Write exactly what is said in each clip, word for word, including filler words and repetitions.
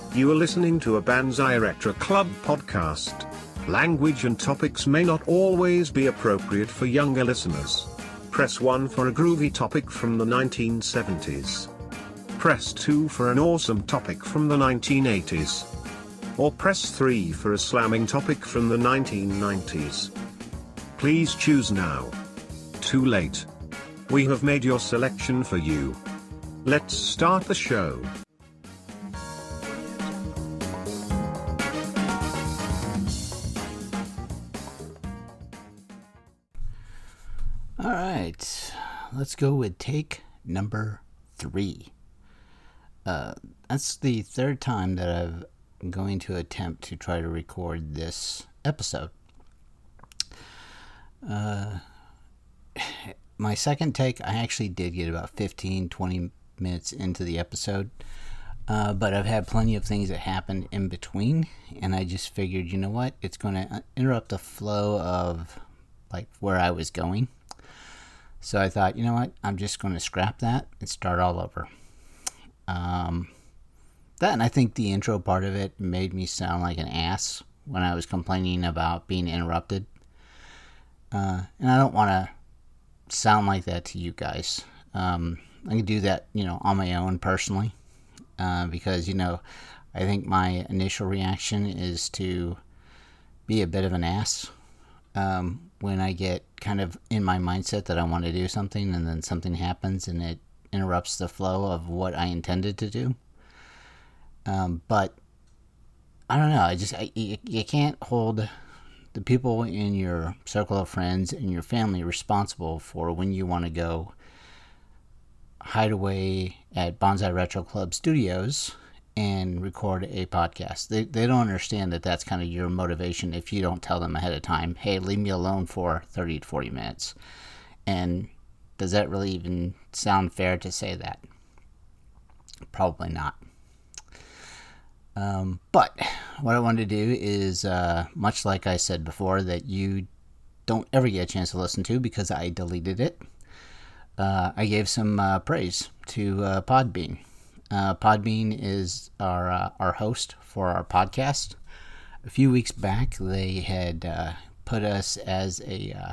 You are listening to a Banzai Retro Club podcast. Language and topics may not always be appropriate for younger listeners. Press one for a groovy topic from the nineteen seventies. Press two for an awesome topic from the nineteen eighties. Or press three for a slamming topic from the nineteen nineties. Please choose now. Too late. We have made your selection for you. Let's start the show. All right, let's go with take number three. Uh, that's the third time that I'm going to attempt to try to record this episode. Uh, my second take, I actually did get about fifteen, twenty minutes into the episode, uh, but I've had plenty of things that happened in between, and I just figured, you know what, it's going to interrupt the flow of like where I was going. So I thought, you know what, I'm just going to scrap that and start all over. Um, that and I think the intro part of it made me sound like an ass when I was complaining about being interrupted. Uh, and I don't want to sound like that to you guys. Um, I can do that, you know, on my own personally. Uh, because, you know, I think my initial reaction is to be a bit of an ass. Um, when I get kind of in my mindset that I want to do something and then something happens and it interrupts the flow of what I intended to do. Um, but I don't know. I just, I, you, you can't hold the people in your circle of friends and your family responsible for when you want to go hide away at Banzai Retro Club Studios and record a podcast. They they don't understand that that's kind of your motivation if you don't tell them ahead of time, hey, leave me alone for thirty to forty minutes. And does that really even sound fair to say that? Probably not. Um, but what I wanted to do is, uh, much like I said before, that you don't ever get a chance to listen to because I deleted it. Uh, I gave some uh, praise to uh, Podbean. Uh, Podbean is our uh, our host for our podcast. A few weeks back, they had uh, put us as a, uh,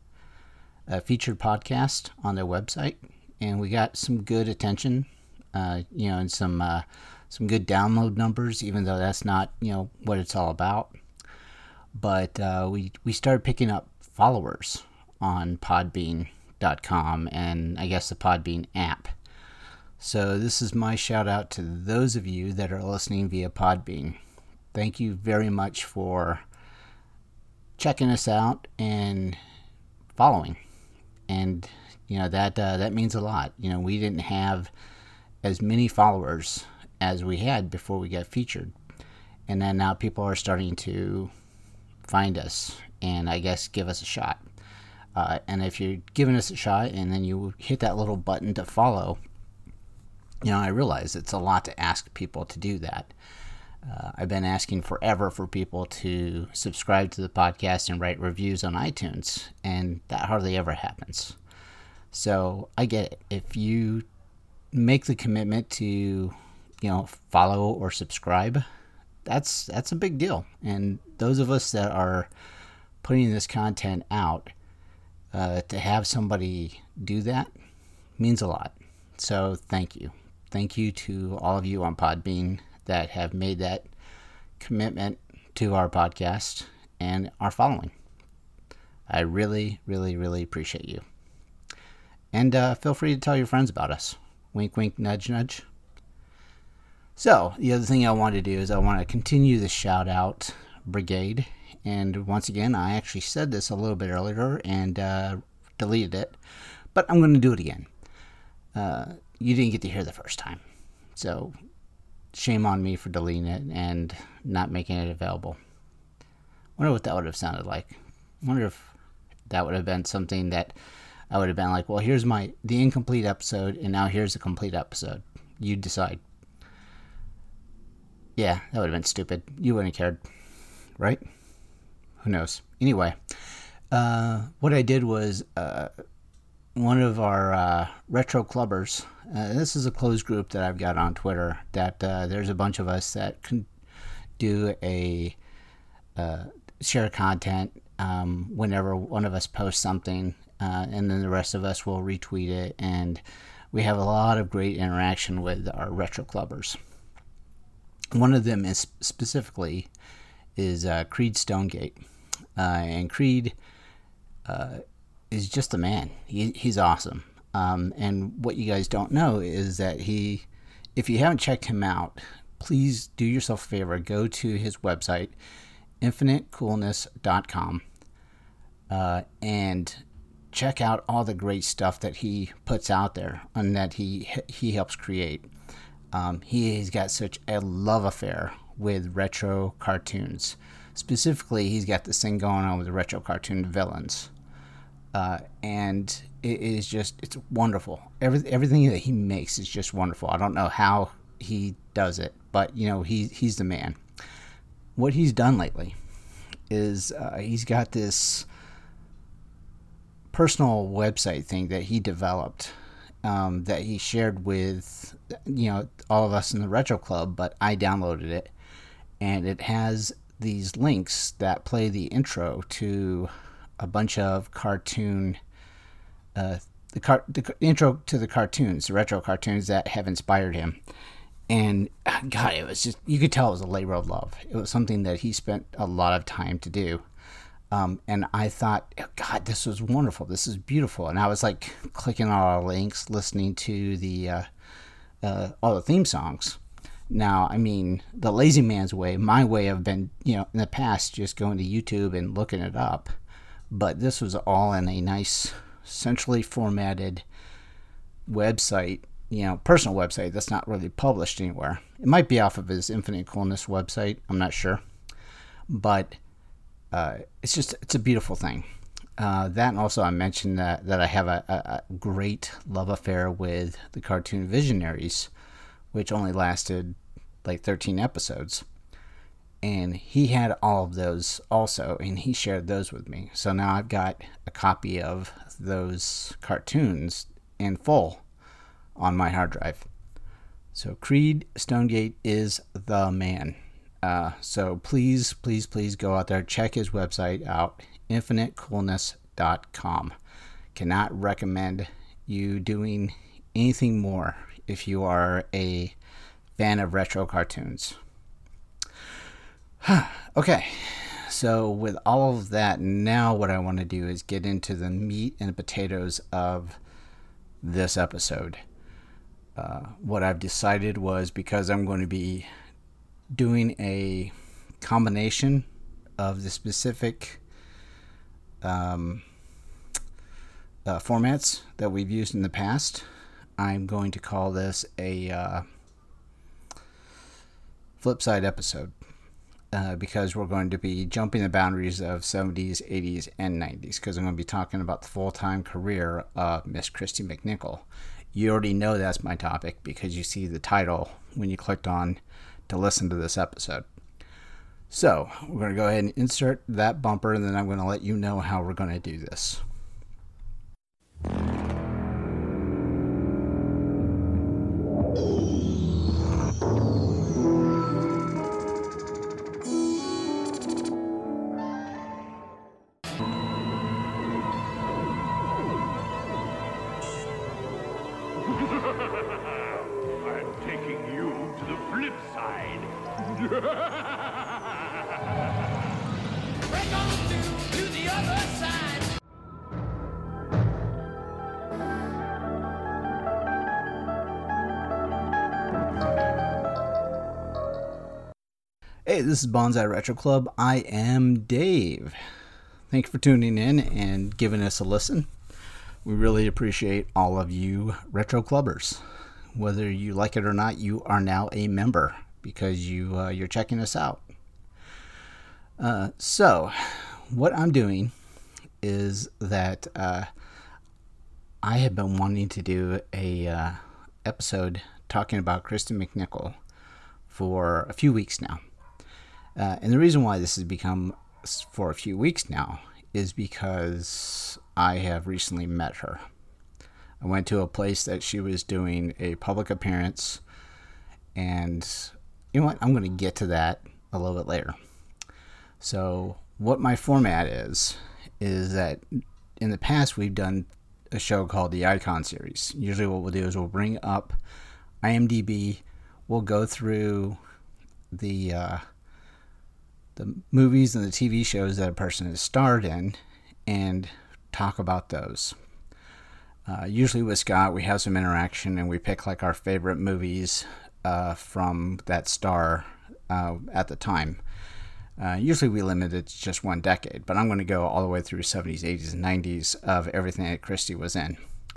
a featured podcast on their website, and we got some good attention, uh, you know, and some uh, some good download numbers. Even though that's not, you know, what it's all about, but uh, we we started picking up followers on Podbean dot com and I guess the Podbean app. So this is my shout out to those of you that are listening via Podbean. Thank you very much for checking us out and following. And, you know, that uh, that means a lot. You know, we didn't have as many followers as we had before we got featured. And then now people are starting to find us and I guess give us a shot. Uh, and if you're giving us a shot and then you hit that little button to follow, you know, I realize it's a lot to ask people to do that. Uh, I've been asking forever for people to subscribe to the podcast and write reviews on iTunes, and that hardly ever happens. So I get it. If you make the commitment to, you know, follow or subscribe, that's that's a big deal. And those of us that are putting this content out, uh, to have somebody do that means a lot. So thank you. Thank you to all of you on Podbean that have made that commitment to our podcast and our following. I really, really, really appreciate you. And uh, feel free to tell your friends about us. Wink, wink, nudge, nudge. So, the other thing I want to do is I want to continue the shout-out brigade. And once again, I actually said this a little bit earlier and uh, deleted it. But I'm going to do it again. Uh, you didn't get to hear the first time. So, shame on me for deleting it and not making it available. I wonder what that would have sounded like. I wonder if that would have been something that I would have been like, well, here's my the incomplete episode, and now here's the complete episode. You decide. Yeah, that would have been stupid. You wouldn't have cared. Right? Who knows? Anyway, uh, what I did was... Uh, one of our uh, retro clubbers. Uh, this is a closed group that I've got on Twitter. That uh, there's a bunch of us that can do a uh, share content um, whenever one of us posts something, uh, and then the rest of us will retweet it, and we have a lot of great interaction with our retro clubbers. One of them is specifically is uh, Creed Stonegate, uh, and Creed uh, is just a man. He, he's awesome. Um, and what you guys don't know is that he, if you haven't checked him out, please do yourself a favor. Go to his website, infinite coolness dot com, uh, and check out all the great stuff that he puts out there and that he he helps create. Um, he's got such a love affair with retro cartoons. Specifically, he's got this thing going on with the retro cartoon villains. Uh, and it is just, it's wonderful. Every, everything that he makes is just wonderful. I don't know how he does it, but, you know, he, he's the man. What he's done lately is uh, he's got this personal website thing that he developed um, that he shared with, you know, all of us in the Retro Club, but I downloaded it. And it has these links that play the intro to a bunch of cartoon, uh, the, car- the intro to the cartoons, the retro cartoons that have inspired him. And God, it was just, you could tell it was a labor of love. It was something that he spent a lot of time to do. Um, and I thought, God, this was wonderful. This is beautiful. And I was like clicking on all the links, listening to the uh, uh, all the theme songs. Now, I mean, the lazy man's way, my way have been, you know, in the past, just going to YouTube and looking it up. But this was all in a nice, centrally formatted website, you know, personal website that's not really published anywhere. It might be off of his Infinite Coolness website. I'm not sure. But uh, it's just, it's a beautiful thing. Uh, that and also I mentioned that, that I have a, a, a great love affair with the Cartoon Visionaries, which only lasted like thirteen episodes. And he had all of those also, and he shared those with me. So now I've got a copy of those cartoons in full on my hard drive. So Creed Stonegate is the man. Uh, so please, please, please go out there, check his website out, infinite coolness dot com. Cannot recommend you doing anything more if you are a fan of retro cartoons. Okay, so with all of that, now what I want to do is get into the meat and potatoes of this episode. Uh, what I've decided was, because I'm going to be doing a combination of the specific um, uh, formats that we've used in the past, I'm going to call this a uh, flip side episode. Uh, because we're going to be jumping the boundaries of seventies, eighties, and nineties, because I'm going to be talking about the full-time career of Miss Kristy McNichol. You already know that's my topic because you see the title when you clicked on to listen to this episode. So we're going to go ahead and insert that bumper, and then I'm going to let you know how we're going to do this. I'm taking you to the flip side. We're going to, to the other side. Hey, this is Bonsai Retro Club. I am Dave. Thank you for tuning in and giving us a listen. We really appreciate all of you Retro Clubbers. Whether you like it or not, you are now a member because you, uh, you're checking us out. Uh, so, what I'm doing is that uh, I have been wanting to do a uh, episode talking about Kristy McNichol for a few weeks now. Uh, and the reason why this has become for a few weeks now is because I have recently met her. I went to a place that she was doing a public appearance, and you know what? I'm going to get to that a little bit later. So what my format is, is that in the past we've done a show called the Icon Series. Usually what we'll do is we'll bring up IMDb, we'll go through the uh, the movies and the T V shows that a person has starred in and talk about those. Uh, usually with Scott, we have some interaction and we pick like our favorite movies uh, from that star uh, at the time. Uh, usually we limit it to just one decade, but I'm going to go all the way through seventies, eighties, and nineties of everything that Christy was in.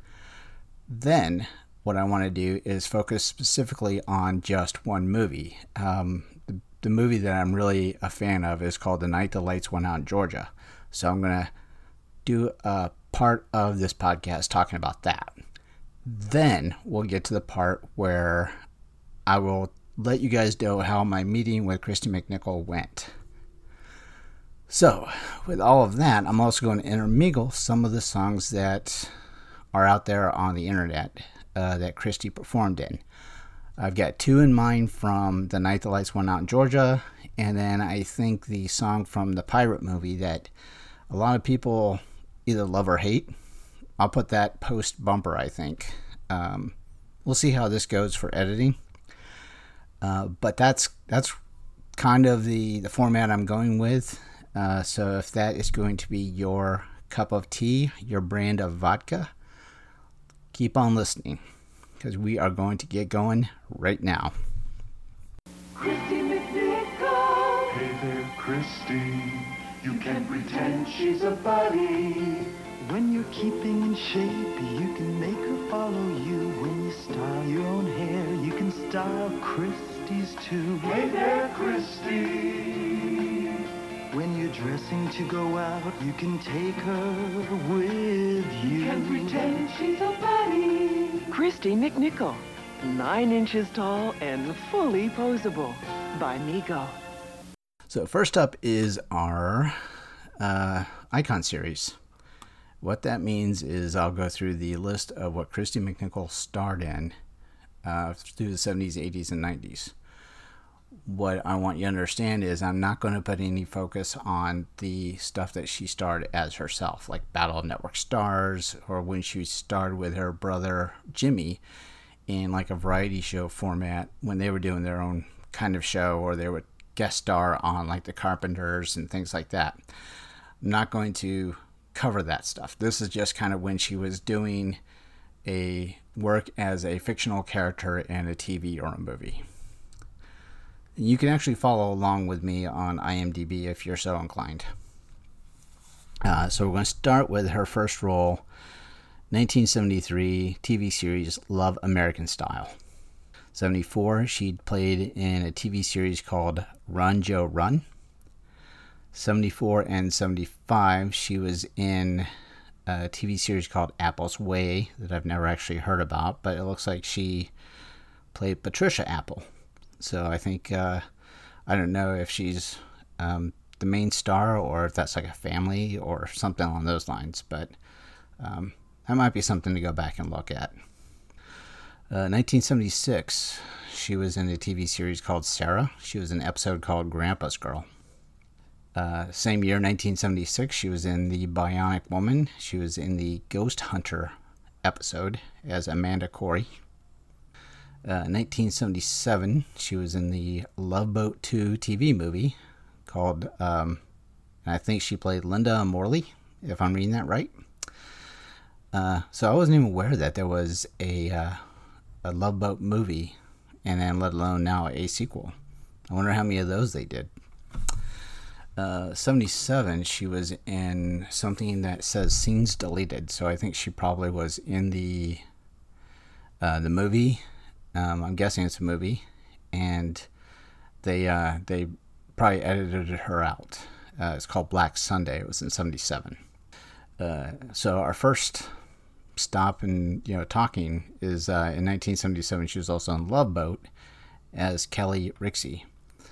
Then what I want to do is focus specifically on just one movie. Um, the, the movie that I'm really a fan of is called The Night the Lights Went Out in Georgia. So I'm going to do a part of this podcast talking about that. Then we'll get to the part where I will let you guys know how my meeting with Kristy McNichol went. So, with all of that, I'm also going to intermingle some of the songs that are out there on the internet uh, that Christy performed in. I've got two in mind from The Night the Lights Went Out in Georgia, and then I think the song from the Pirate movie that a lot of people either love or hate. I'll put that post bumper, I think. Um, we'll see how this goes for editing. Uh, but that's that's kind of the, the format I'm going with. Uh, so if that is going to be your cup of tea, your brand of vodka, keep on listening, because we are going to get going right now. Kristy McNichol. Hey there, Christy. You can pretend she's a buddy. When you're keeping in shape, you can make her follow you. When you style your own hair, you can style Christy's too. Hey there, Christy. When you're dressing to go out, you can take her with you. You can pretend she's a buddy. Kristy McNichol, nine inches tall and fully posable by Mego. So first up is our uh, Icon Series. What that means is I'll go through the list of what Kristy McNichol starred in uh, through the seventies, eighties, and nineties. What I want you to understand is I'm not going to put any focus on the stuff that she starred as herself, like Battle of Network Stars, or when she starred with her brother Jimmy in like a variety show format when they were doing their own kind of show, or they would guest star on like the Carpenters and things like that. I'm not going to cover that stuff. This is just kind of when she was doing a work as a fictional character in a T V or a movie. You can actually follow along with me on IMDb if you're so inclined. Uh, so we're going to start with her first role, nineteen seventy-three T V series Love American Style. seventy-four, she played in a T V series called Run, Joe, Run. seventy-four and seventy-five, she was in a T V series called Apple's Way that I've never actually heard about, but it looks like she played Patricia Apple. So I think, uh, I don't know if she's um, the main star or if that's like a family or something along those lines, but um, that might be something to go back and look at. Uh, nineteen seventy-six, she was in a T V series called Sarah. She was in an episode called Grandpa's Girl. Uh, same year, nineteen seventy-six, she was in The Bionic Woman. She was in the Ghost Hunter episode as Amanda Corey. Uh, nineteen seventy-seven, she was in the Love Boat two T V movie called, um, I think she played Linda Morley, if I'm reading that right. Uh, so I wasn't even aware that there was a, uh, a Love Boat movie, and then let alone now a sequel. I wonder how many of those they did. Uh, seventy-seven, she was in something that says scenes deleted, so I think she probably was in the uh, the movie. Um, I'm guessing it's a movie, and they uh, they probably edited her out. Uh, it's called Black Sunday. It was in seventy-seven. Uh, so our first stop in you know talking is uh, in nineteen seventy-seven. She was also in Love Boat as Kelly Rixey.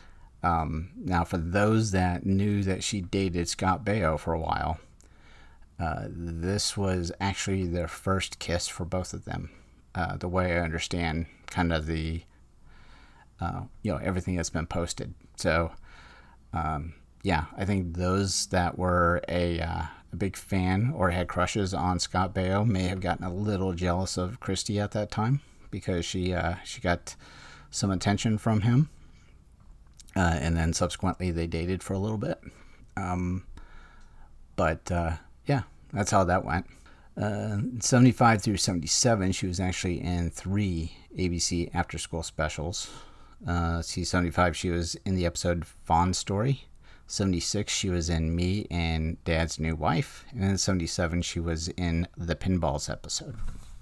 Um, now, for those that knew that she dated Scott Baio for a while, Uh, this was actually their first kiss for both of them. Uh, the way I understand kind of the, uh, you know, everything that's been posted. So, um, yeah, I think those that were a, uh, a big fan or had crushes on Scott Baio may have gotten a little jealous of Christy at that time because she uh, she got some attention from him. Uh, and then subsequently they dated for a little bit. Um, but, uh, yeah, that's how that went. Uh, seventy-five through seventy-seven, she was actually in three A B C after-school specials. Uh, see, seventy-five, she was in the episode Fawn Story. seventy-six, she was in Me and Dad's New Wife. And then seventy-seven, she was in the Pinballs episode.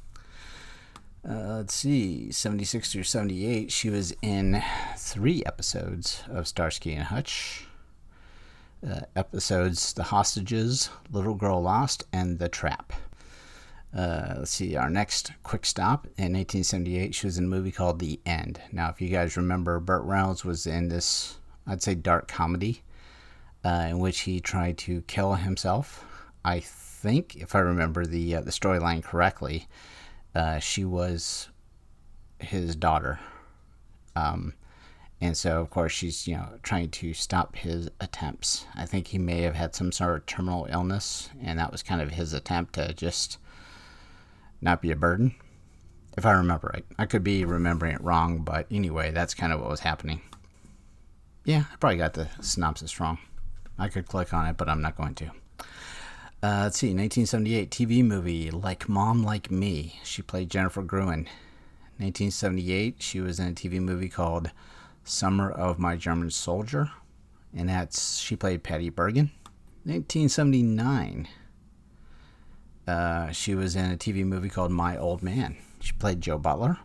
Uh, let's see, seventy-six through seventy-eight, she was in three episodes of Starsky and Hutch. Uh, episodes The Hostages, Little Girl Lost, and The Trap. Uh, let's see, our next quick stop in nineteen seventy-eight, she was in a movie called The End. Now, if you guys remember, Burt Reynolds was in this, I'd say, dark comedy uh, in which he tried to kill himself. I think, if I remember the uh, the storyline correctly, uh, she was his daughter. Um, and so, of course, she's, you know, trying to stop his attempts. I think he may have had some sort of terminal illness, and that was kind of his attempt to just not be a burden, if I remember right. I could be remembering it wrong, but anyway, that's kind of what was happening. Yeah, I probably got the synopsis wrong. I could click on it, but I'm not going to. Uh, let's see, nineteen seventy-eight T V movie, Like Mom, Like Me. She played Jennifer Gruen. nineteen seventy-eight, she was in a T V movie called Summer of My German Soldier, and that's she played Patty Bergen. nineteen seventy-nine, uh, she was in a T V movie called My Old Man. She played Joe Butler.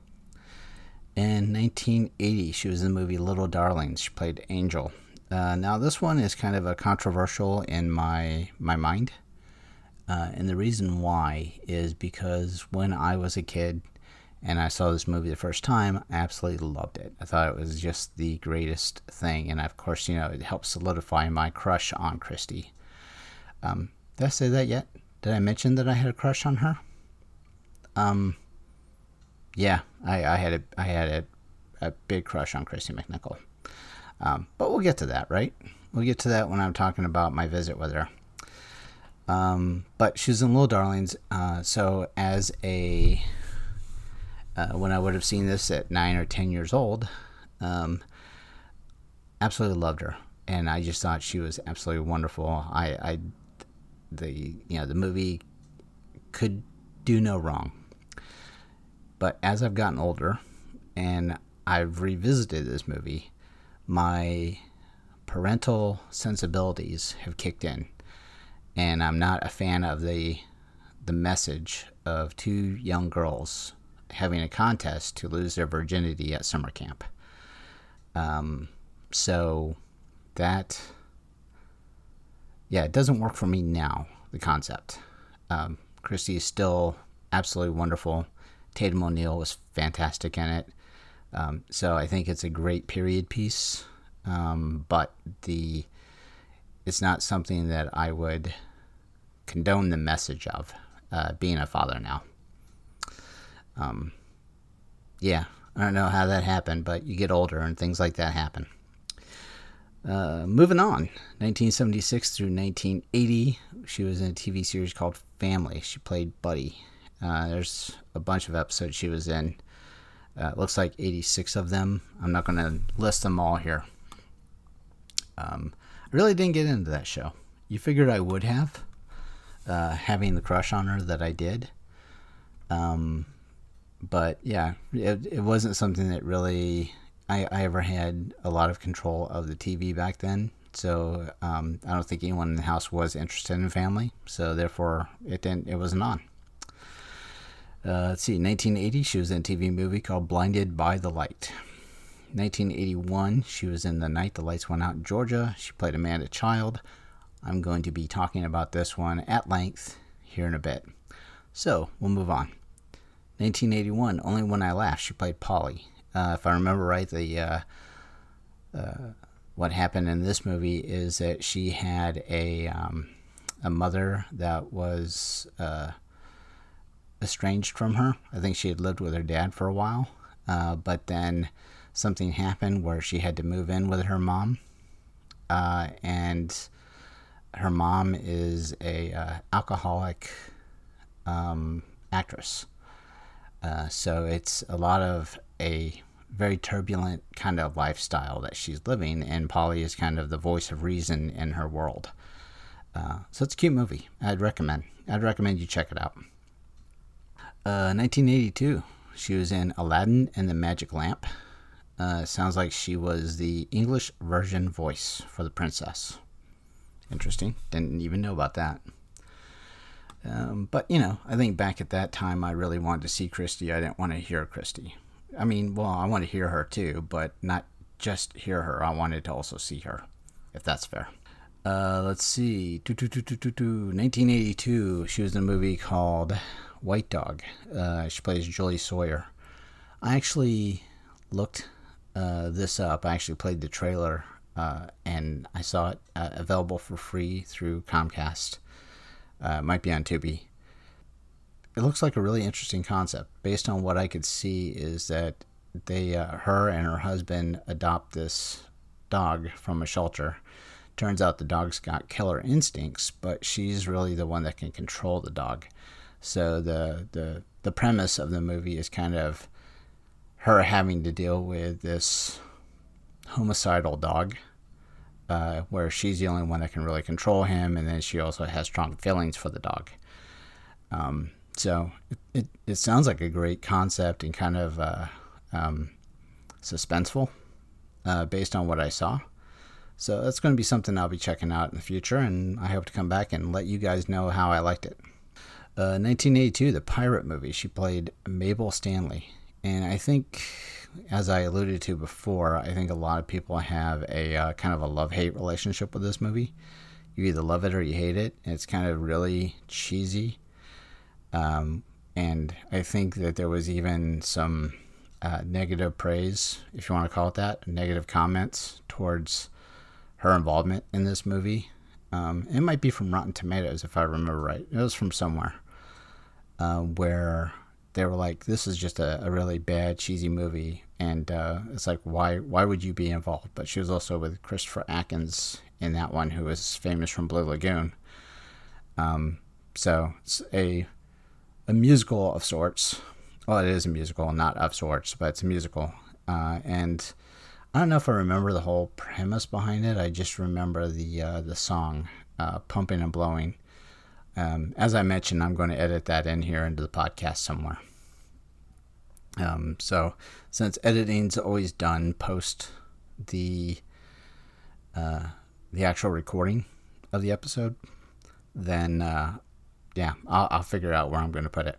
In nineteen eighty, she was in the movie Little Darlings. She played Angel. Uh, now, this one is kind of a controversial in my my mind, uh, and the reason why is because when I was a kid and I saw this movie the first time, I absolutely loved it. I thought it was just the greatest thing, and of course, you know, it helped solidify my crush on Christy. Um, did I say that yet? Did I mention that I had a crush on her? Um, yeah, I, I had a I had a, a big crush on Christy McNichol. Um, but we'll get to that, right? We'll get to that when I'm talking about my visit with her. Um, but she was in Little Darlings, uh, so as a uh, when I would have seen this at nine or ten years old, um, absolutely loved her, and I just thought she was absolutely wonderful. I, I the you know the movie could do no wrong. But as I've gotten older and I've revisited this movie, my parental sensibilities have kicked in, and I'm not a fan of the the message of two young girls having a contest to lose their virginity at summer camp. Um, so that, yeah, it doesn't work for me now, the concept. Um, Christy is still absolutely wonderful. Tatum O'Neal was fantastic in it. Um, so I think it's a great period piece, um, but the it's not something that I would condone the message of, uh, being a father now. Um, yeah, I don't know how that happened, but you get older and things like that happen. Uh, moving on, nineteen seventy-six through nineteen eighty, she was in a T V series called Family. She played Buddy. Uh, there's a bunch of episodes she was in. Uh, it looks like eighty-six of them. I'm not going to list them all here. Um, I really didn't get into that show. You figured I would have, uh, having the crush on her that I did. Um, but yeah, it, it wasn't something that really I, I ever had a lot of control of the T V back then. So um, I don't think anyone in the house was interested in Family. So therefore, it didn't. It wasn't on. Uh, let's see, nineteen eighty, she was in a T V movie called Blinded by the Light. nineteen eighty-one, she was in The Night the Lights Went Out in Georgia. She played Amanda Child. I'm going to be talking about this one at length here in a bit. So, we'll move on. nineteen eighty-one, Only When I Laugh, she played Polly. Uh, if I remember right, the uh, uh, what happened in this movie is that she had a, um, a mother that was uh, estranged from her. I think she had lived with her dad for a while, uh, but then something happened where she had to move in with her mom, uh, and her mom is a uh, alcoholic um, actress. Uh, so it's a lot of a very turbulent kind of lifestyle that she's living, and Polly is kind of the voice of reason in her world. Uh, so it's a cute movie. I'd recommend. I'd recommend you check it out. Uh, nineteen eighty-two, she was in Aladdin and the Magic Lamp. Uh, sounds like she was the English version voice for the princess. Interesting. Didn't even know about that. Um, but, you know, I think back at that time, I really wanted to see Christy. I didn't want to hear Christy. I mean, well, I want to hear her too, but not just hear her. I wanted to also see her, if that's fair. Uh, let's see. nineteen eighty-two, she was in a movie called White Dog. Uh, she plays Julie Sawyer. I actually looked uh, this up. I actually played the trailer, uh, and I saw it uh, available for free through Comcast. Uh, it might be on Tubi. It looks like a really interesting concept. Based on what I could see, is that they, uh, her and her husband adopt this dog from a shelter. Turns out the dog's got killer instincts, but she's really the one that can control the dog. So the the the premise of the movie is kind of her having to deal with this homicidal dog, uh, where she's the only one that can really control him, and then she also has strong feelings for the dog. Um, So it, it, it sounds like a great concept and kind of uh, um, suspenseful uh, based on what I saw. So that's going to be something I'll be checking out in the future, and I hope to come back and let you guys know how I liked it. Uh, nineteen eighty-two, the Pirate movie. She played Mabel Stanley. And I think, as I alluded to before, I think a lot of people have a uh, kind of a love-hate relationship with this movie. You either love it or you hate it. It's kind of really cheesy. Um, and I think that there was even some uh, negative praise, if you want to call it that, negative comments towards her involvement in this movie. Um, it might be from Rotten Tomatoes, if I remember right. It was from somewhere uh, where they were like, this is just a, a really bad, cheesy movie. And uh, it's like, why why would you be involved? But she was also with Christopher Atkins in that one, who was famous from Blue Lagoon. Um, so it's a... a musical of sorts. Well, it is a musical, not of sorts, but it's a musical. Uh, and I don't know if I remember the whole premise behind it. I just remember the uh, the song, uh, Pumping and Blowing. Um, as I mentioned, I'm going to edit that in here into the podcast somewhere. Um, so since editing's always done post the uh, the actual recording of the episode, then uh, yeah, I'll, I'll figure out where I'm going to put it.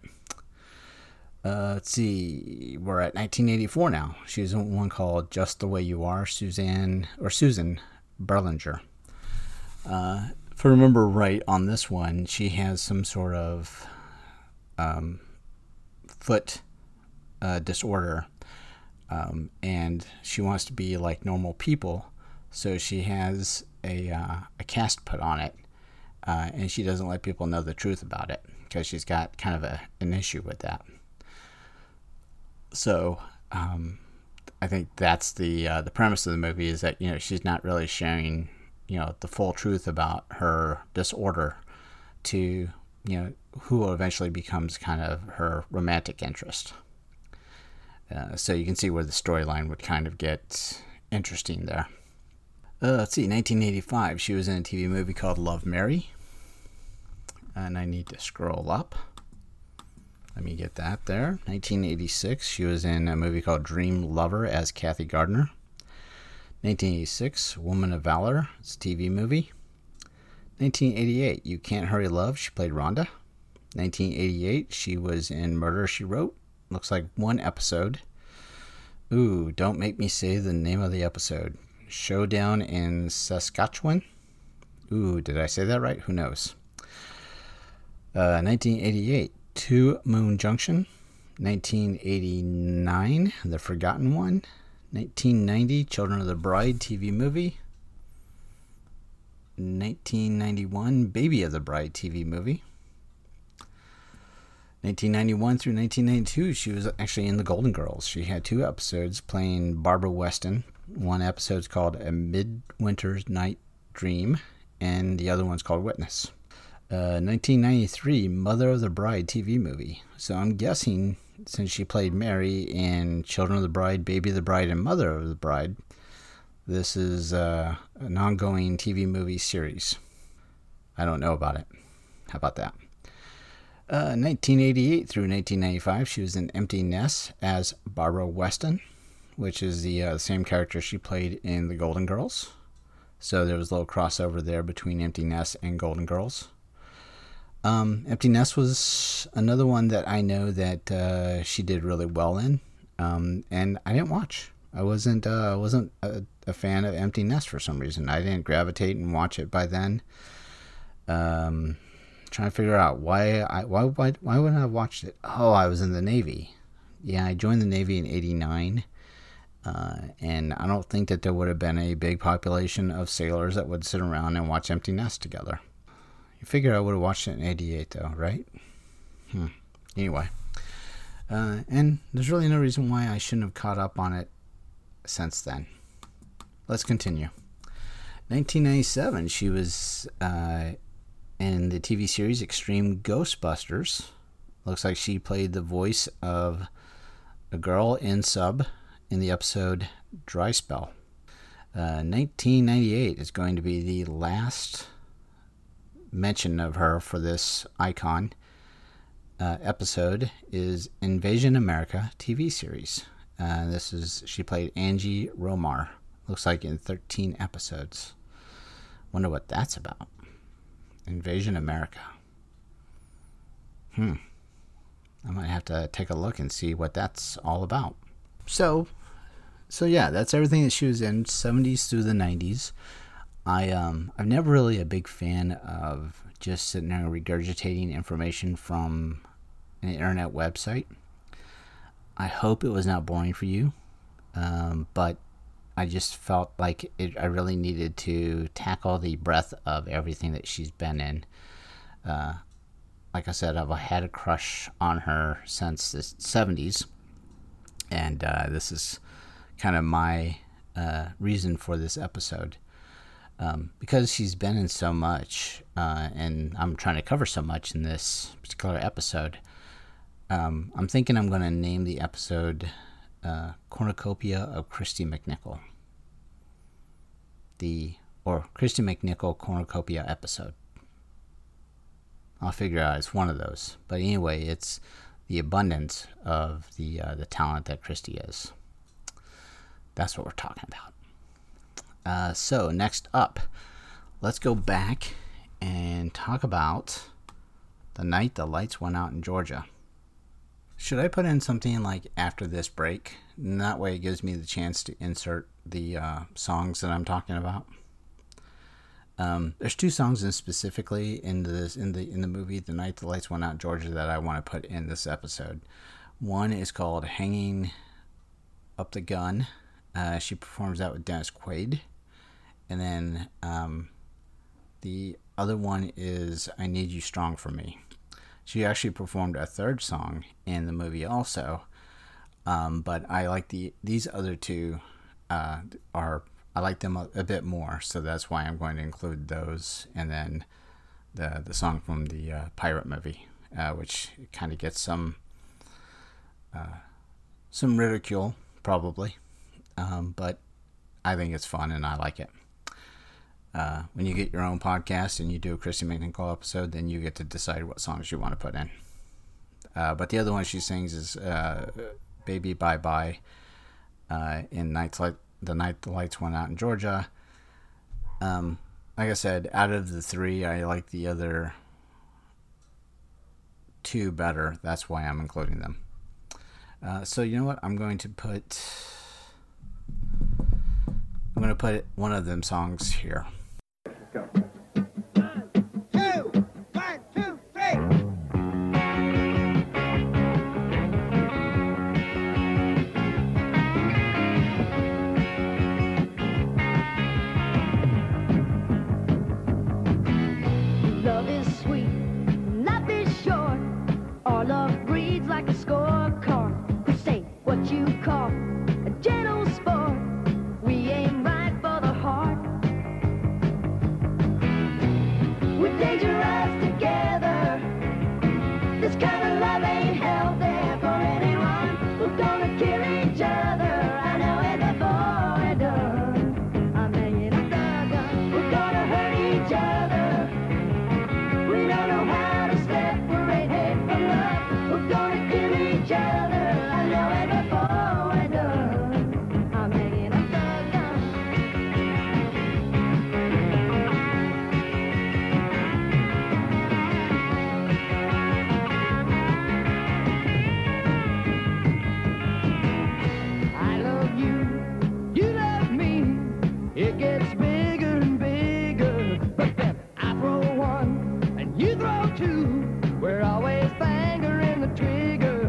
Uh, let's see, we're at nineteen eighty-four now. She's in one called Just the Way You Are, Suzanne, or Susan Berlinger. Uh, if I remember right on this one, she has some sort of um, foot uh, disorder, um, and she wants to be like normal people, so she has a, uh, a cast put on it, uh, and she doesn't let people know the truth about it, because she's got kind of a, an issue with that. So, um, I think that's the uh, the premise of the movie, is that, you know, she's not really sharing, you know, the full truth about her disorder to, you know, who eventually becomes kind of her romantic interest. Uh, so you can see where the storyline would kind of get interesting there. Uh, let's see, nineteen eighty-five, she was in a T V movie called Love, Mary. And I need to scroll up. Let me get that there. nineteen eighty-six, she was in a movie called Dream Lover as Kathy Gardner. nineteen eighty-six, Woman of Valor, it's a T V movie. nineteen eighty-eight, You Can't Hurry Love, she played Rhonda. nineteen eighty-eight, she was in Murder, She Wrote. Looks like one episode. Ooh, don't make me say the name of the episode. Showdown in Saskatchewan. Ooh, did I say that right? Who knows? Uh, nineteen eighty-eight, Two Moon Junction. nineteen eighty-nine, The Forgotten One. nineteen ninety, Children of the Bride T V movie. nineteen ninety-one, Baby of the Bride T V movie. nineteen ninety-one through nineteen ninety-two, she was actually in The Golden Girls. She had two episodes playing Barbara Weston. One episode's called A Midwinter's Night Dream, and the other one's called Witness. Uh, nineteen ninety-three, Mother of the Bride T V movie. So I'm guessing since she played Mary in Children of the Bride, Baby of the Bride, and Mother of the Bride, this is uh, an ongoing T V movie series. I don't know about it. How about that? Uh, nineteen eighty-eight through nineteen ninety-five, she was in Empty Nest as Barbara Weston, which is the uh, same character she played in The Golden Girls. So there was a little crossover there between Empty Nest and Golden Girls. Um, Empty Nest was another one that I know that uh, she did really well in, um, and I didn't watch. I wasn't uh, wasn't a, a fan of Empty Nest for some reason. I didn't gravitate and watch it by then. Um, trying to figure out why I why why why wouldn't I have watched it? Oh, I was in the Navy. Yeah, I joined the Navy in eighty-nine, uh, and I don't think that there would have been a big population of sailors that would sit around and watch Empty Nest together. You figure I would have watched it in eighty-eight, though, right? Hmm. Anyway, uh, and there's really no reason why I shouldn't have caught up on it since then. Let's continue. nineteen ninety-seven, she was uh, in the T V series Extreme Ghostbusters. Looks like she played the voice of a girl in sub in the episode Dry Spell. Uh, nineteen ninety-eight is going to be the last mention of her for this icon. Uh, episode is Invasion America T V series. Uh, this is she played Angie Romar. Looks like in thirteen episodes. Wonder what that's about. Invasion America. Hmm. I might have to take a look and see what that's all about. So, so yeah, that's everything that she was in, seventies through the nineties. I um I'm never really a big fan of just sitting there regurgitating information from an internet website. I hope it was not boring for you, um, but I just felt like it, I really needed to tackle the breadth of everything that she's been in. Uh, like I said, I've had a crush on her since the seventies, and uh, this is kind of my uh, reason for this episode. Um, because she's been in so much, uh, and I'm trying to cover so much in this particular episode, um, I'm thinking I'm going to name the episode uh, Cornucopia of Kristy McNichol. The, or Kristy McNichol Cornucopia episode. I'll figure out it's one of those. But anyway, it's the abundance of the uh, the talent that Kristy is. That's what we're talking about. Uh, so next up, let's go back and talk about the night the lights went out in Georgia. Should I put in something like after this break? And that way it gives me the chance to insert the uh, songs that I'm talking about. Um, there's two songs in specifically in this in the in the movie The Night the Lights Went Out in Georgia that I want to put in this episode. One is called Hanging Up the Gun. Uh, she performs that with Dennis Quaid. And then um, the other one is I Need You Strong for Me. She actually performed a third song in the movie also. Um, but I like the these other two uh, are I like them a, a bit more, so that's why I'm going to include those. And then the the song from the uh, pirate movie, uh, which kind of gets some uh, some ridicule probably, um, but I think it's fun and I like it. Uh, when you get your own podcast and you do a Kristy McNichol episode, then you get to decide what songs you want to put in. Uh, but the other one she sings is uh, Baby Bye Bye uh, in Night Light, The Night the Lights Went Out in Georgia. Um, like I said, out of the three, I like the other two better. That's why I'm including them. Uh, so you know what? I'm going to put... I'm going to put one of them songs here. Go. Two, one, two, three. like a scorecard. We say what you call a gentle sport. We aim right for the heart. We're dangerous together. This kind of love ain't held there for anyone. We're gonna kill each other. I know it before we're done. I'm hanging up the gun. We're gonna hurt each other. We don't know how to separate hate from love. We're gonna kill each other. I know it before we're done. I'm hanging up the gun. I love you, you love me. It gets bigger and bigger. But then I throw one and you throw two. We're always fingering the trigger.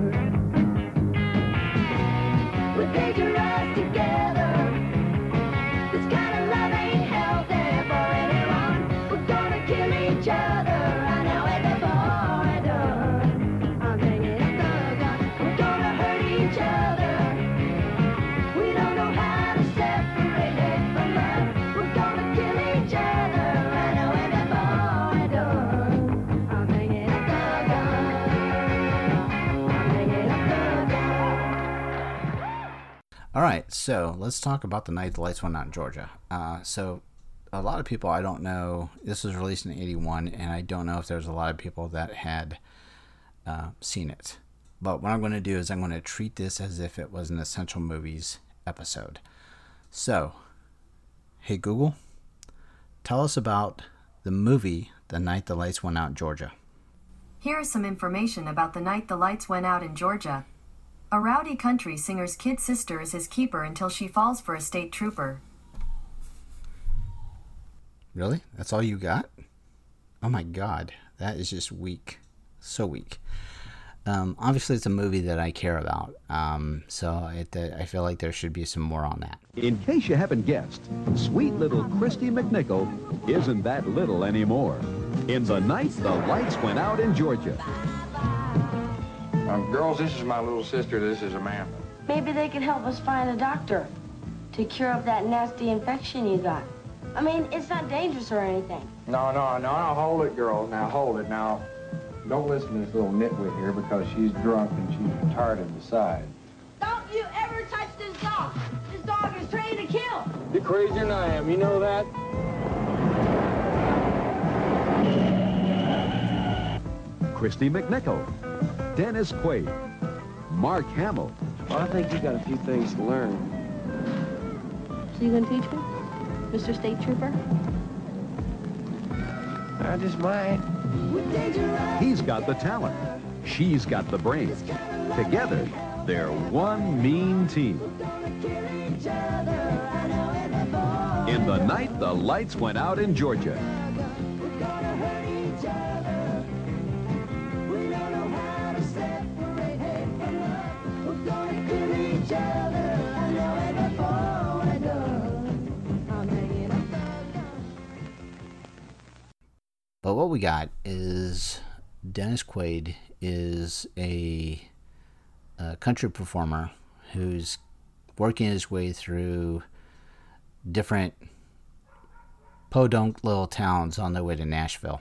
We're dangerous together. This kind of love ain't held there for anyone. We're gonna kill each other. I know it before we're done. I'm hanging up the gun. We're gonna hurt each other. We don't know how to separate hate from love. We're gonna kill each other. I know it before we're done. I'm hanging up the gun. I'm hanging up the gun. All right, so let's talk about The Night the Lights Went Out in Georgia. Uh, so a lot of people, I don't know, this was released in eighty-one, and I don't know if there's a lot of people that had uh, seen it. But what I'm going to do is I'm going to treat this as if it was an Essential Movies episode. So, hey Google, tell us about the movie The Night the Lights Went Out in Georgia. Here is some information about The Night the Lights Went Out in Georgia. A rowdy country singer's kid sister is his keeper until she falls for a state trooper. Really? That's all you got? Oh my god, that is just weak. So weak. Um, obviously, it's a movie that I care about, um, so it, uh, I feel like there should be some more on that. In case you haven't guessed, sweet little Christy McNichol isn't that little anymore. In The Night the Lights Went Out in Georgia. Um, girls, this is my little sister. This is Amanda. Maybe they could help us find a doctor to cure up that nasty infection you got. I mean, it's not dangerous or anything. No, no, no, no, hold it, girls. Now, hold it. Now, don't listen to this little nitwit here because she's drunk and she's retarded beside. Don't you ever touch this dog. This dog is trained to kill. You're crazier than I am. You know that? Christy McNichol, Dennis Quaid, Mark Hamill. Well, I think you got a few things to learn. So you gonna teach me, Mister State Trooper? I just might. He's got the talent. She's got the brains. Together, they're one mean team. In The Night the Lights Went Out in Georgia. But what we got is Dennis Quaid is a, a country performer who's working his way through different podunk little towns on their way to Nashville.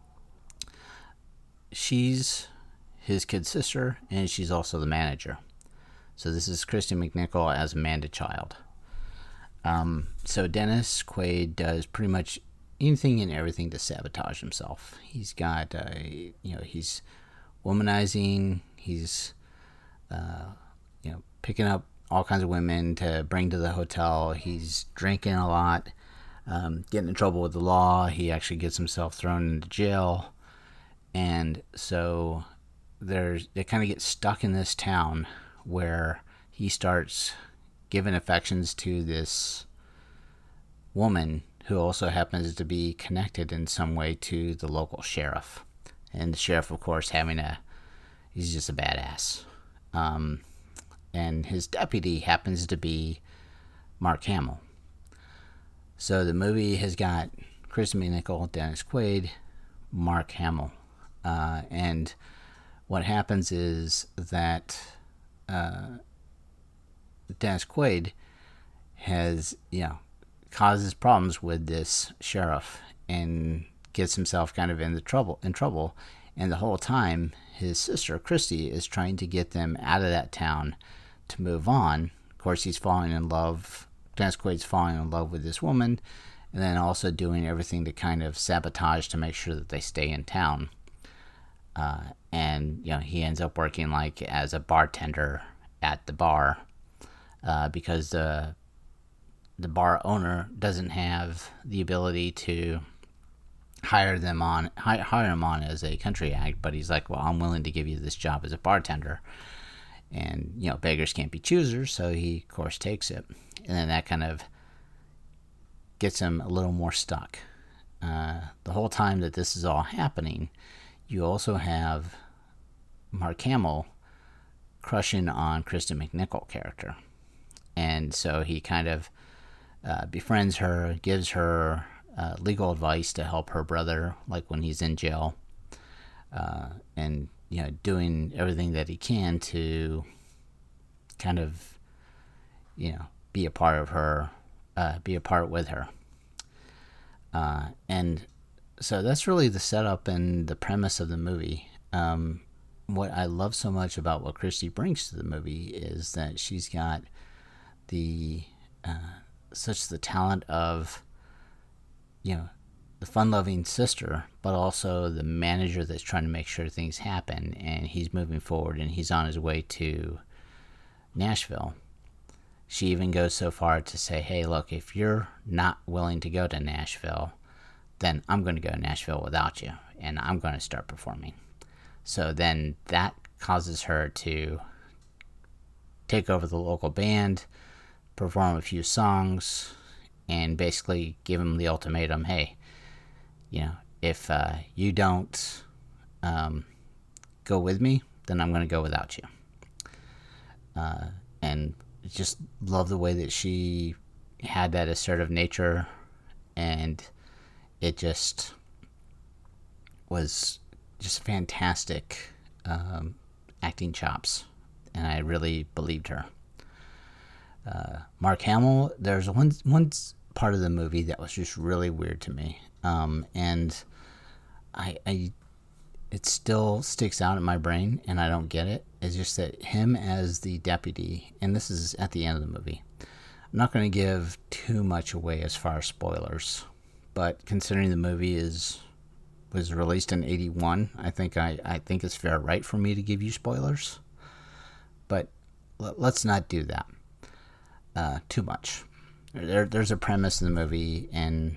She's his kid sister, and she's also the manager. So this is Christy McNichol as Amanda Child. Um, so Dennis Quaid does pretty much anything and everything to sabotage himself. He's got, uh, you know, he's womanizing. He's, uh, you know, picking up all kinds of women to bring to the hotel. He's drinking a lot, um, getting in trouble with the law. He actually gets himself thrown into jail. And so there's, they kind of get stuck in this town where he starts giving affections to this woman who also happens to be connected in some way to the local sheriff. And the sheriff, of course, having a, he's just a badass. Um, and his deputy happens to be Mark Hamill. So the movie has got Chris McNichol, Dennis Quaid, Mark Hamill. Uh, and what happens is that uh, Dennis Quaid has, you know, causes problems with this sheriff and gets himself kind of in the trouble in trouble. And the whole time, his sister Christy is trying to get them out of that town to move on. Of course, he's falling in love. Dennis Quaid's falling in love with this woman, and then also doing everything to kind of sabotage to make sure that they stay in town. Uh, and you know, he ends up working like as a bartender at the bar uh, because the the bar owner doesn't have the ability to hire them on hire him on as a country act, but he's like, well, I'm willing to give you this job as a bartender. And you know, beggars can't be choosers, so he of course takes it, and then that kind of gets him a little more stuck. Uh, the whole time that this is all happening, you also have Mark Hamill crushing on Kristen McNichol character, and so he kind of uh, befriends her, gives her uh, legal advice to help her brother, like when he's in jail, uh, and you know, doing everything that he can to kind of, you know, be a part of her, uh, be a part with her. Uh, and so that's really the setup and the premise of the movie. Um, what I love so much about what Christy brings to the movie is that she's got the uh, such the talent of, you know, the fun-loving sister, but also the manager that's trying to make sure things happen, and he's moving forward, and he's on his way to Nashville. She even goes so far to say, hey, look, if you're not willing to go to Nashville, then I'm going to go to Nashville without you, and I'm going to start performing. So then that causes her to take over the local band, perform a few songs, and basically give him the ultimatum, hey, you know, if uh, you don't um, go with me, then I'm going to go without you. Uh, and just love the way that she had that assertive nature, and it just was just fantastic um, acting chops, and I really believed her. Uh, Mark Hamill, there's one one part of the movie that was just really weird to me. Um, and I, I, it still sticks out in my brain, and I don't get it. It's just that him as the deputy, and this is at the end of the movie. I'm not going to give too much away as far as spoilers, but considering the movie is was released in eighty-one, I think I, I think it's fair right for me to give you spoilers. But l- let's not do that uh, too much. There, there's a premise in the movie, and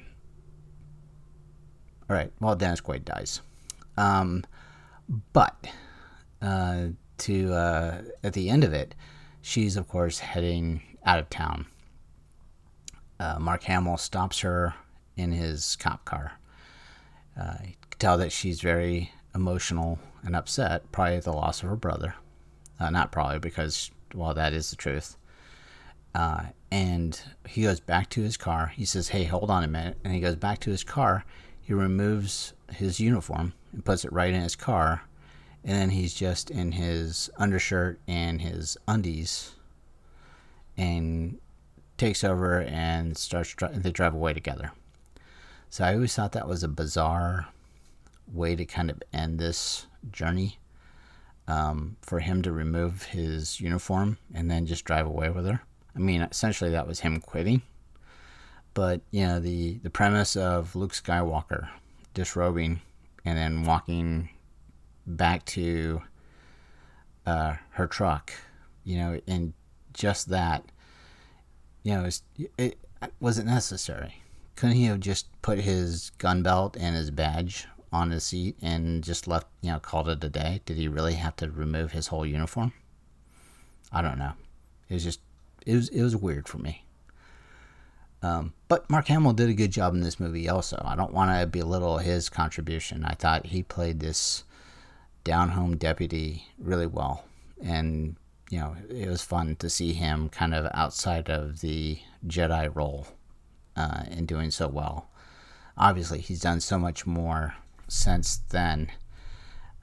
all right, well, Dennis Quaid dies. Um, but uh, to uh, at the end of it, she's, of course, heading out of town. Uh, Mark Hamill stops her in his cop car. Uh, you can tell that she's very emotional and upset, probably at the loss of her brother. Uh, not probably, because, well, that is the truth. Uh, and he goes back to his car. He says, hey, hold on a minute. And he goes back to his car. He removes his uniform and puts it right in his car. And then he's just in his undershirt and his undies and takes over and starts, they drive away together. So I always thought that was a bizarre way to kind of end this journey, um, for him to remove his uniform and then just drive away with her. I mean, essentially that was him quitting. But, you know, the, the premise of Luke Skywalker disrobing and then walking back to uh, her truck, you know, and just that, you know, it, it wasn't necessary. Couldn't he have just put his gun belt and his badge on his seat and just left, you know, called it a day? Did he really have to remove his whole uniform? I don't know. It was just, it was, it was weird for me. Um, but Mark Hamill did a good job in this movie also. I don't want to belittle his contribution. I thought he played this down-home deputy really well. And, you know, it was fun to see him kind of outside of the Jedi role uh, and doing so well. Obviously, he's done so much more since then.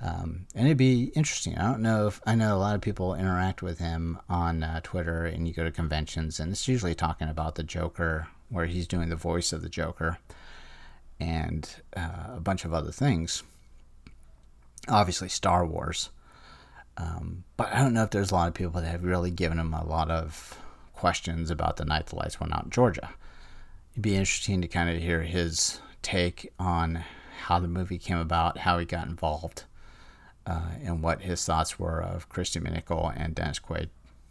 Um, and it'd be interesting. I don't know if I know a lot of people interact with him on uh, Twitter, and you go to conventions, and it's usually talking about the Joker, where he's doing the voice of the Joker, and uh, a bunch of other things. Obviously, Star Wars. Um, but I don't know if there's a lot of people that have really given him a lot of questions about the night the lights went out in Georgia. It'd be interesting to kind of hear his take on how the movie came about, how he got involved, uh, and what his thoughts were of Kristy McNichol and Dennis Quaid.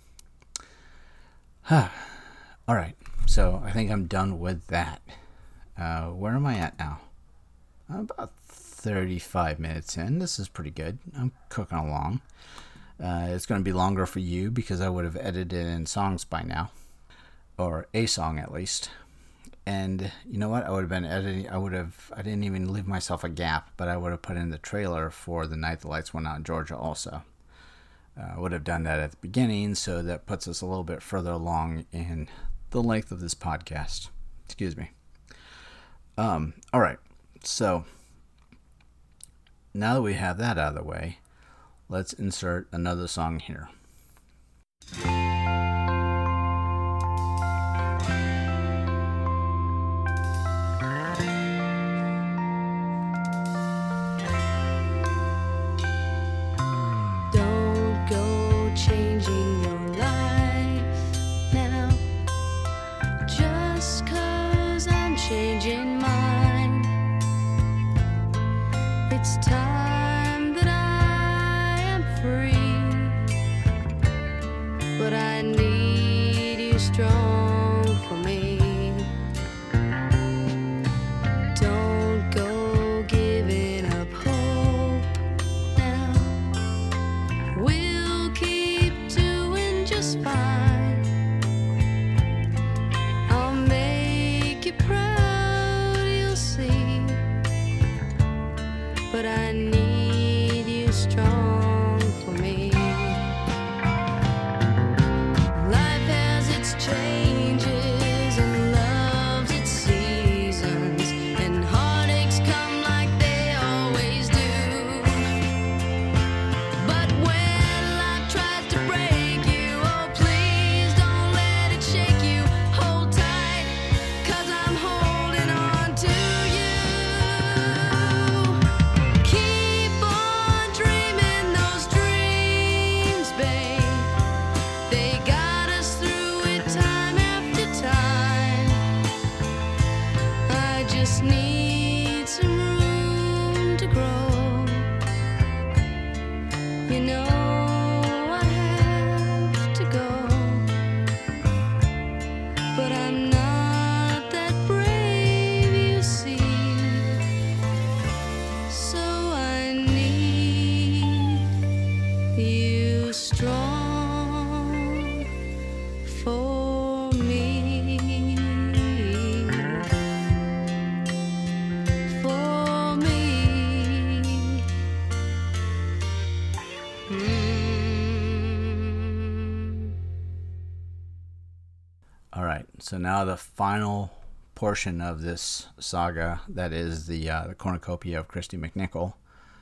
All right, so I think I'm done with that. Uh, where am I at now? I'm about thirty-five minutes in. This is pretty good. I'm cooking along. Uh, it's going to be longer for you because I would have edited in songs by now, or a song at least. And you know what? I would have been editing. I would have. I didn't even leave myself a gap, but I would have put in the trailer for The Night the Lights Went Out in Georgia also. Uh, I would have done that at the beginning, so that puts us a little bit further along in the length of this podcast. Excuse me. Um. All right. So now that we have that out of the way, let's insert another song here. So now the final portion of this saga, that is the uh, the cornucopia of Kristy McNichol,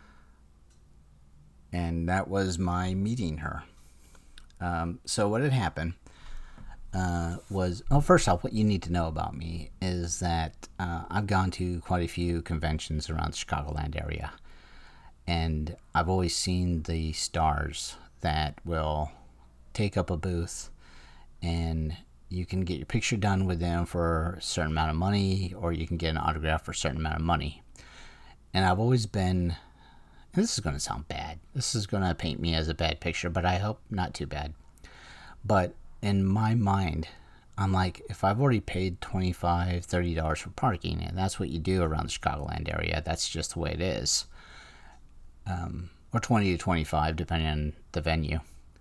and that was my meeting her. Um, so what had happened uh, was, oh, first off, what you need to know about me is that uh, I've gone to quite a few conventions around the Chicagoland area, and I've always seen the stars that will take up a booth, and you can get your picture done with them for a certain amount of money, or you can get an autograph for a certain amount of money. And I've always been, and this is going to sound bad, this is going to paint me as a bad picture, but I hope not too bad. But in my mind, I'm like, if I've already paid twenty-five dollars, thirty dollars for parking, and that's what you do around the Chicagoland area, that's just the way it is, um, or twenty to twenty-five, depending on the venue,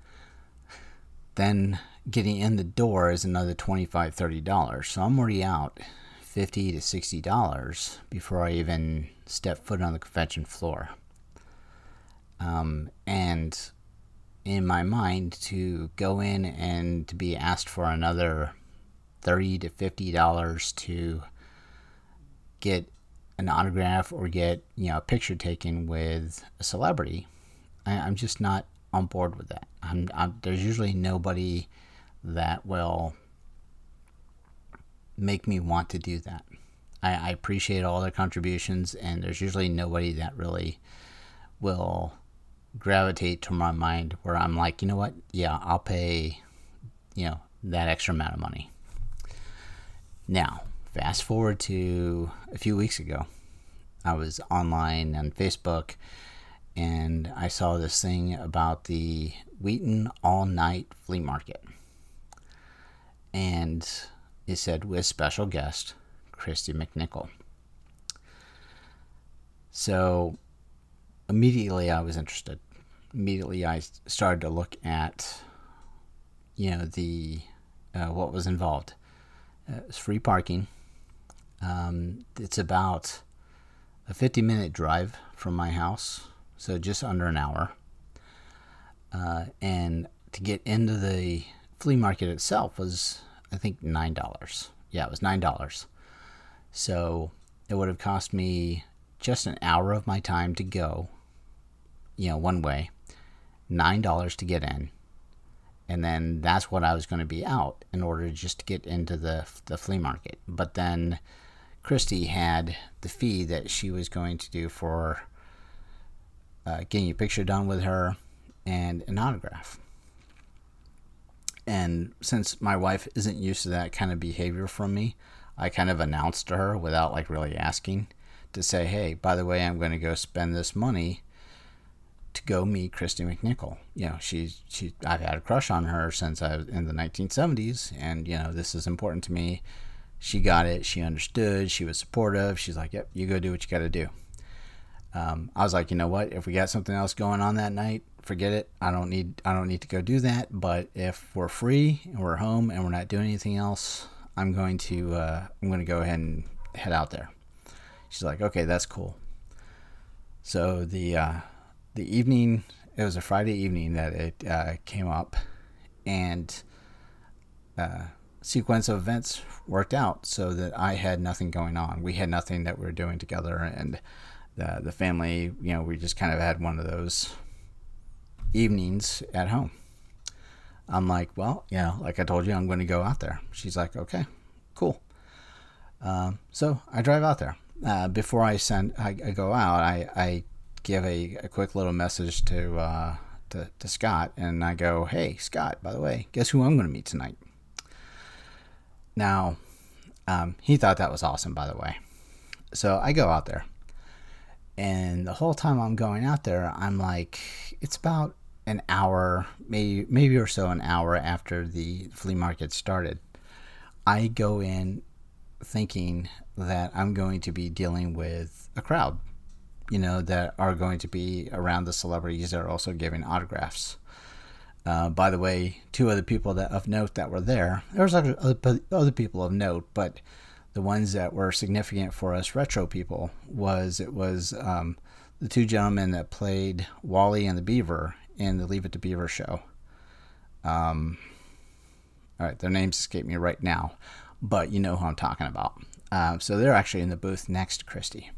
then getting in the door is another twenty-five dollars, thirty dollars. So I'm already out fifty to sixty dollars before I even step foot on the convention floor. Um, and in my mind, to go in and to be asked for another thirty to fifty dollars to get an autograph or get, you know, a picture taken with a celebrity, I, I'm just not on board with that. I'm, I'm, there's usually nobody that will make me want to do that. I, I appreciate all their contributions, and there's usually nobody that really will gravitate to my mind where I'm like, you know what, yeah, I'll pay, you know, that extra amount of money. Now, fast forward to a few weeks ago. I was online on Facebook, and I saw this thing about the Wheaton All-Night Flea Market. And it said, with special guest, Kristy McNichol. So, immediately I was interested. Immediately I started to look at, you know, the uh, what was involved. Uh, it was free parking. Um, it's about a fifty minute drive from my house, so just under an hour. Uh, and to get into the flea market itself was, I think, nine dollars. Yeah, it was nine dollars. So it would have cost me just an hour of my time to go, you know, one way, nine dollars to get in. And then that's what I was going to be out in order just to get into the the flea market. But then Kristy had the fee that she was going to do for uh, getting a picture done with her and an autograph. And since my wife isn't used to that kind of behavior from me, I kind of announced to her without like really asking to say, hey, by the way, I'm going to go spend this money to go meet Kristy McNichol. You know, she's she. I've had a crush on her since I was in the nineteen seventies, and you know, this is important to me. She got it. She understood. She was supportive. She's like, yep, you go do what you got to do. Um, I was like, you know what? If we got something else going on that night, forget it. I don't need. I don't need to go do that. But if we're free and we're home and we're not doing anything else, I'm going to. Uh, I'm going to go ahead and head out there. She's like, okay, that's cool. So the uh, the evening, it was a Friday evening that it uh, came up, and uh, sequence of events worked out so that I had nothing going on. We had nothing that we were doing together, and the the family, you know, we just kind of had one of those evenings at home. I'm like, well, you know, like I told you, I'm going to go out there. She's like, okay, cool. Um, so I drive out there. Uh, before I send, I, I go out, I, I give a, a quick little message to, uh, to to Scott, and I go, hey, Scott, by the way, guess who I'm going to meet tonight? Now, um, he thought that was awesome, by the way. So I go out there, and the whole time I'm going out there, I'm like, it's about an hour, maybe maybe or so an hour after the flea market started. I go in thinking that I'm going to be dealing with a crowd, you know, that are going to be around the celebrities that are also giving autographs. Uh, by the way, two other people that of note that were there, there was other, other people of note, but the ones that were significant for us retro people was it was um, the two gentlemen that played Wally and the Beaver in the Leave It to Beaver show. Um, all right, their names escape me right now, but you know who I'm talking about. Um, so they're actually in the booth next to Kristy.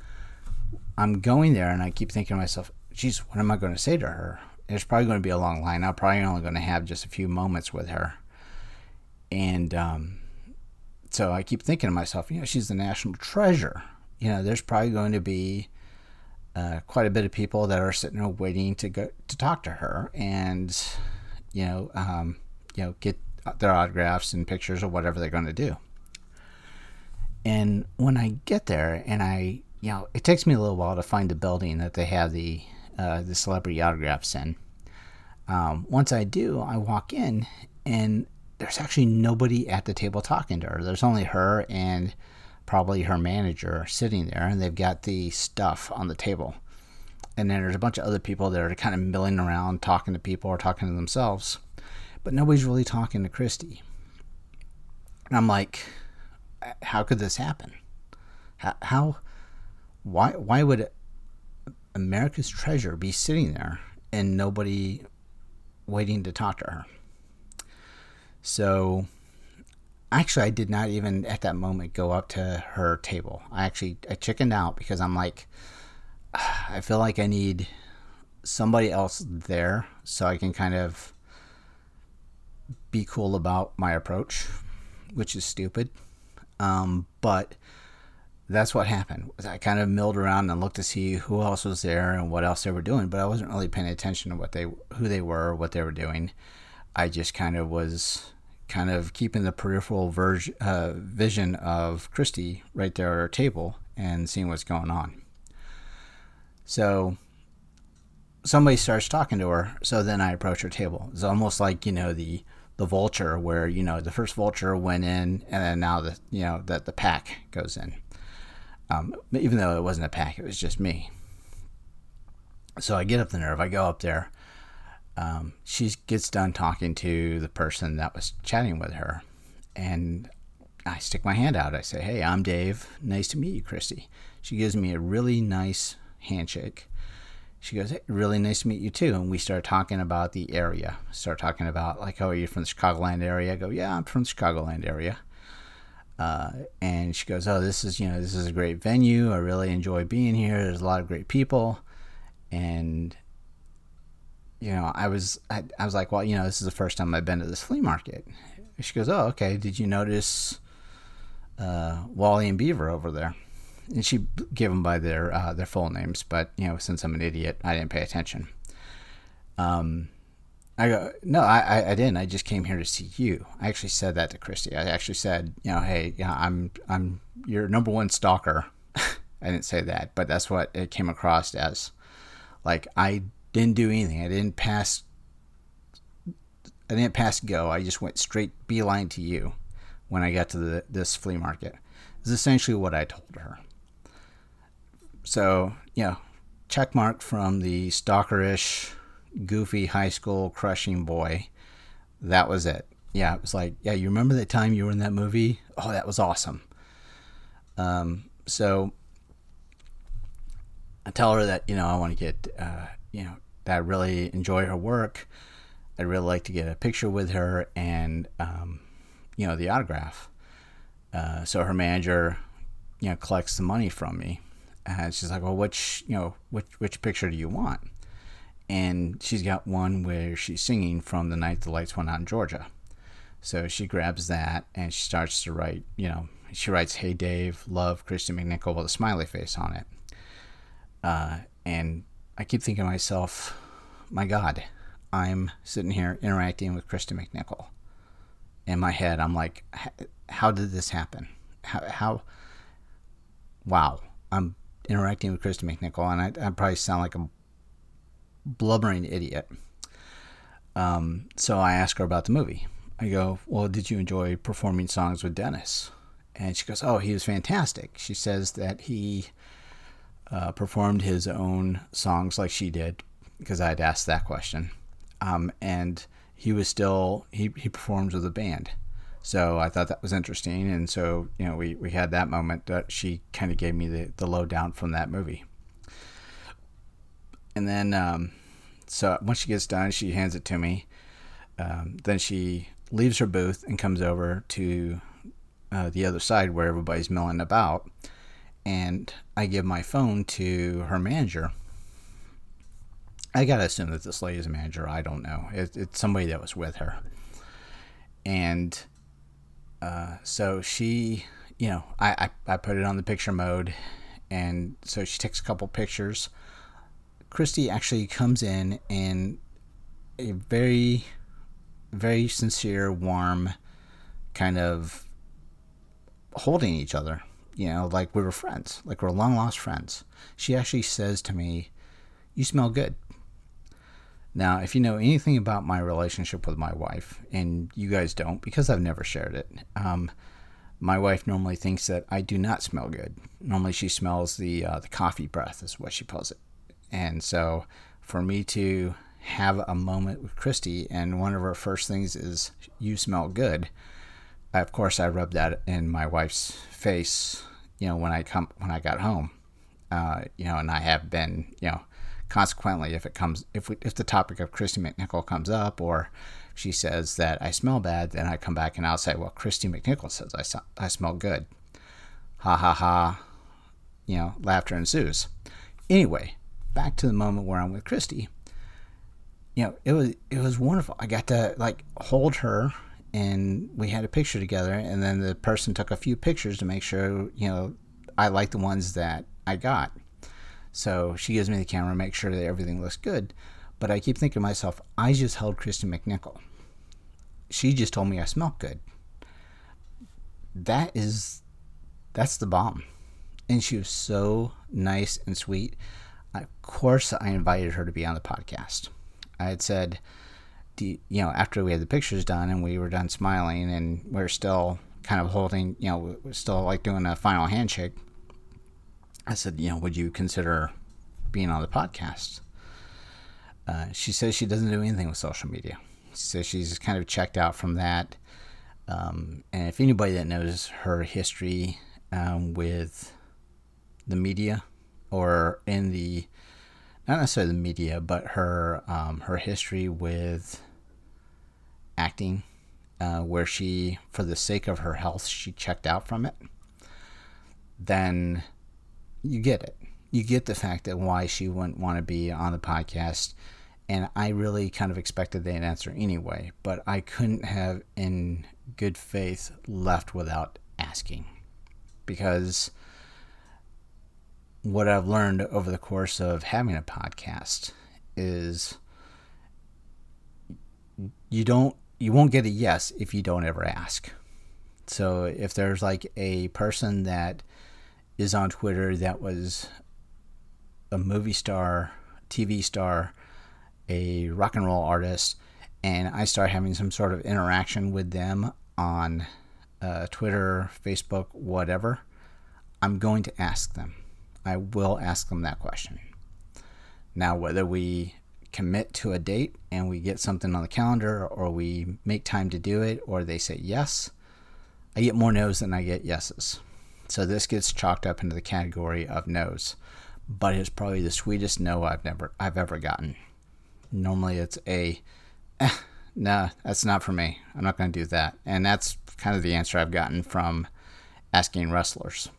I'm going there, and I keep thinking to myself, geez, what am I going to say to her? There's probably going to be a long line. I'm probably only going to have just a few moments with her. And um, so I keep thinking to myself, you know, she's the national treasure. You know, there's probably going to be uh, quite a bit of people that are sitting there waiting to go to talk to her, and you know, um, you know, get their autographs and pictures or whatever they're going to do. And when I get there, and I, you know, it takes me a little while to find the building that they have the uh, the celebrity autographs in. Um, once I do, I walk in, and there's actually nobody at the table talking to her. There's only her and probably her manager sitting there, and they've got the stuff on the table. And then there's a bunch of other people that are kind of milling around, talking to people or talking to themselves. But nobody's really talking to Kristy. And I'm like, how could this happen? How, how why, why would America's treasure be sitting there and nobody waiting to talk to her? So actually, I did not even at that moment go up to her table. I actually I chickened out because I'm like, I feel like I need somebody else there so I can kind of be cool about my approach, which is stupid. Um, but that's what happened. I kind of milled around and looked to see who else was there and what else they were doing, but I wasn't really paying attention to what they, who they were, or what they were doing. I just kind of was kind of keeping the peripheral ver- uh, vision of Christy right there at our table and seeing what's going on. So somebody starts talking to her, so then I approach her table. It's almost like, you know, the the vulture, where, you know, the first vulture went in, and then now the, you know, that the pack goes in. Um, even though it wasn't a pack, it was just me. So I get up the nerve, I go up there. Um, she gets done talking to the person that was chatting with her, and I stick my hand out. I say, "Hey, I'm Dave. Nice to meet you, Christy." She gives me a really nice handshake. She goes, "Hey, really nice to meet you too." And we start talking about the area. Start talking about, like, "Oh, are you from the Chicagoland area?" I go, "Yeah, I'm from the Chicagoland area." Uh, and she goes, "Oh, this is, you know, this is a great venue. I really enjoy being here. There's a lot of great people." And, you know, I was, I, I was like, "Well, you know, this is the first time I've been to this flea market." She goes, "Oh, okay. Did you notice uh, Wally and Beaver over there?" And she gave them by their uh, their full names, but, you know, since I'm an idiot, I didn't pay attention. Um, I go, "No, I, I didn't. I just came here to see you." I actually said that to Christy. I actually said, you know, "Hey, yeah, I'm I'm your number one stalker." I didn't say that, but that's what it came across as. Like, I didn't do anything. I didn't pass. I didn't pass go. I just went straight beeline to you when I got to the, this flea market. Is essentially what I told her. So, you know, check mark from the stalkerish, goofy high school crushing boy. That was it. Yeah, it was like, "Yeah, you remember that time you were in that movie? Oh, that was awesome." Um, so I tell her that, you know, I want to get, uh, you know, that I really enjoy her work. I'd really like to get a picture with her and, um, you know, the autograph. Uh, so her manager, you know, collects the money from me. And she's like, "Well, which, you know, which which picture do you want?" And she's got one where she's singing from The Night the Lights Went Out in Georgia. So she grabs that and she starts to write, you know, she writes, "Hey Dave, love, Christy McNichol," with a smiley face on it. Uh, and I keep thinking to myself, my God, I'm sitting here interacting with Christy McNichol. In my head, I'm like, how did this happen? How, how wow, I'm interacting with Christy McNichol, and I, I probably sound like a blubbering idiot. Um, so I ask her about the movie. I go, "Well, did you enjoy performing songs with Dennis?" And she goes, "Oh, he was fantastic." She says that he uh, performed his own songs like she did, because I had asked that question. Um, and he was still, he, he performed with a band. So I thought that was interesting. And so, you know, we, we had that moment that she kind of gave me the, the lowdown from that movie. And then, um, so once she gets done, she hands it to me. Um, then she leaves her booth and comes over to uh, the other side where everybody's milling about. And I give my phone to her manager. I got to assume that this lady's a manager. I don't know. It, it's somebody that was with her. And uh, so she, you know, I, I, I put it on the picture mode. And so she takes a couple pictures. Christy actually comes in in a very, very sincere, warm kind of holding each other, you know, like we were friends, like we're long lost friends. She actually says to me, "You smell good." Now, if you know anything about my relationship with my wife, and you guys don't because I've never shared it, um, my wife normally thinks that I do not smell good. Normally she smells the uh, the coffee breath is what she calls it. And so for me to have a moment with Christy and one of her first things is, "You smell good," of course I rubbed that in my wife's face, you know, when I come when I got home. Uh, you know, and I have been, you know, consequently, if it comes, if we, if the topic of Kristy McNichol comes up, or she says that I smell bad, then I come back and I'll say, well, Kristy McNichol says I, I smell good. Ha ha ha. You know, laughter ensues. Anyway, back to the moment where I'm with Kristy. You know, it was it was wonderful. I got to like hold her, and we had a picture together, and then the person took a few pictures to make sure, you know, I like the ones that I got. So she gives me the camera, make sure that everything looks good. But I keep thinking to myself, I just held Kristy McNichol. She just told me I smelled good. That is, that's the bomb. And she was so nice and sweet. Of course, I invited her to be on the podcast. I had said, do you, you know, after we had the pictures done and we were done smiling and we we're still kind of holding, you know, we're still like doing a final handshake, I said, you know, would you consider being on the podcast? Uh, she says she doesn't do anything with social media. She says she's kind of checked out from that. Um, and if anybody that knows her history um, with the media, or in the, not necessarily the media, but her um, her history with acting, uh, where she, for the sake of her health, she checked out from it, then you get it. You get the fact that why she wouldn't want to be on the podcast. And I really kind of expected that answer anyway, but I couldn't have, in good faith, left without asking. Because what I've learned over the course of having a podcast is you don't, you won't get a yes if you don't ever ask. So if there's like a person that is on Twitter that was a movie star, T V star, a rock and roll artist, and I start having some sort of interaction with them on uh, Twitter, Facebook, whatever, I'm going to ask them. I will ask them that question. Now, whether we commit to a date and we get something on the calendar, or we make time to do it, or they say yes, I get more no's than I get yeses. So this gets chalked up into the category of no's, but it's probably the sweetest no I've never I've ever gotten. Normally it's a, eh, no, that's not for me. I'm not going to do that. And that's kind of the answer I've gotten from asking wrestlers.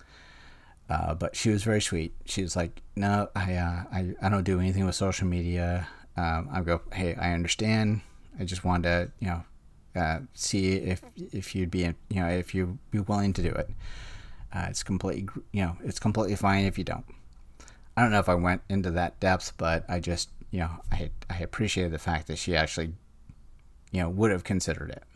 Uh, but she was very sweet. She was like, no, I, uh, I, I don't do anything with social media. Um, I go, hey, I understand. I just wanted to, you know, uh, see if if you'd be, you know, if you'd be willing to do it. Uh, it's completely, you know, it's completely fine if you don't. I don't know if I went into that depth, but I just, you know, I I appreciated the fact that she actually, you know, would have considered it.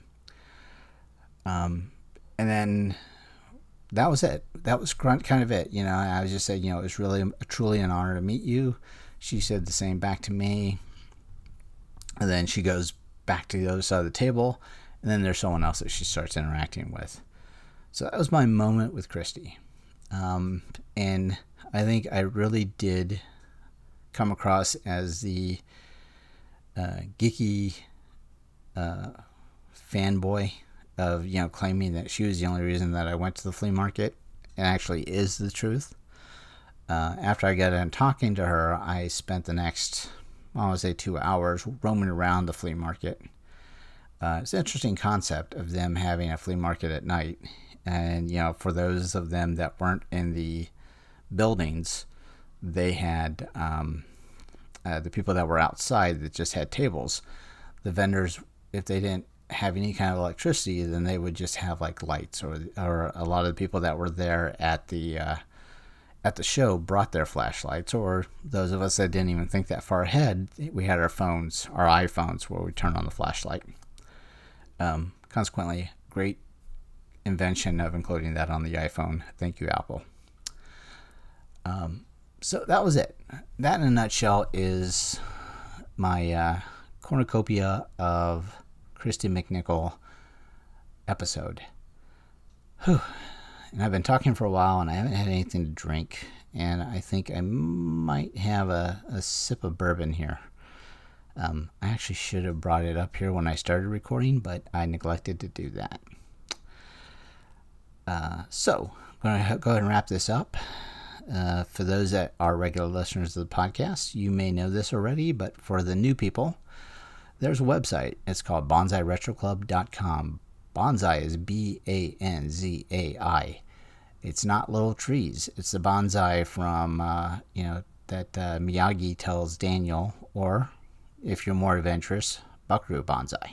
Um, and then that was it. That was kind of it. You know, I was just saying, you know, it was really, truly an honor to meet you. She said the same back to me. And then she goes back to the other side of the table. And then there's someone else that she starts interacting with. So that was my moment with Kristy. Um, and I think I really did come across as the uh, geeky uh, fanboy of, you know, claiming that she was the only reason that I went to the flea market. It actually is the truth. Uh, after I got done talking to her, I spent the next, I would say, two hours roaming around the flea market. Uh, it's an interesting concept of them having a flea market at night. And, you know, for those of them that weren't in the buildings, they had um, uh, the people that were outside that just had tables. The vendors, if they didn't have any kind of electricity, then they would just have like lights, or or a lot of the people that were there at the uh, at the show brought their flashlights, or those of us that didn't even think that far ahead, we had our phones, our iPhones, where we turn on the flashlight. Um, consequently, great invention of including that on the iPhone. Thank you, Apple. Um, so that was it. That in a nutshell is my uh, cornucopia of Kristy McNichol episode. Whew. And I've been talking for a while, and I haven't had anything to drink, and I think I might have a, a sip of bourbon here. Um, I actually should have brought it up here when I started recording, but I neglected to do that. Uh, so, I'm going to go ahead and wrap this up. Uh, for those that are regular listeners of the podcast, you may know this already, but for the new people, there's a website. It's called bonsai retro club dot com. Bonsai is B A N Z A I. It's not little trees. It's the bonsai from, uh, you know, that uh, Miyagi tells Daniel, or, if you're more adventurous, Buckaroo Bonsai.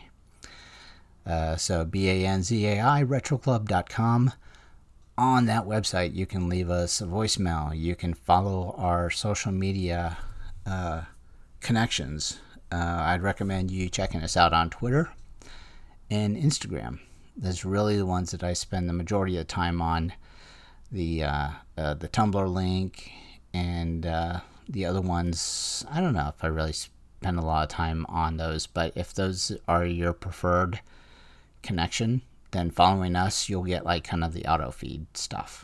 Uh, so B A N Z A I, retro club dot com. On that website, you can leave us a voicemail. You can follow our social media uh, connections. Uh, I'd recommend you checking us out on Twitter and Instagram. That's really the ones that I spend the majority of the time on. The uh, uh, the Tumblr link and uh, the other ones, I don't know if I really spend a lot of time on those, but if those are your preferred connection, then following us, you'll get like kind of the auto feed stuff.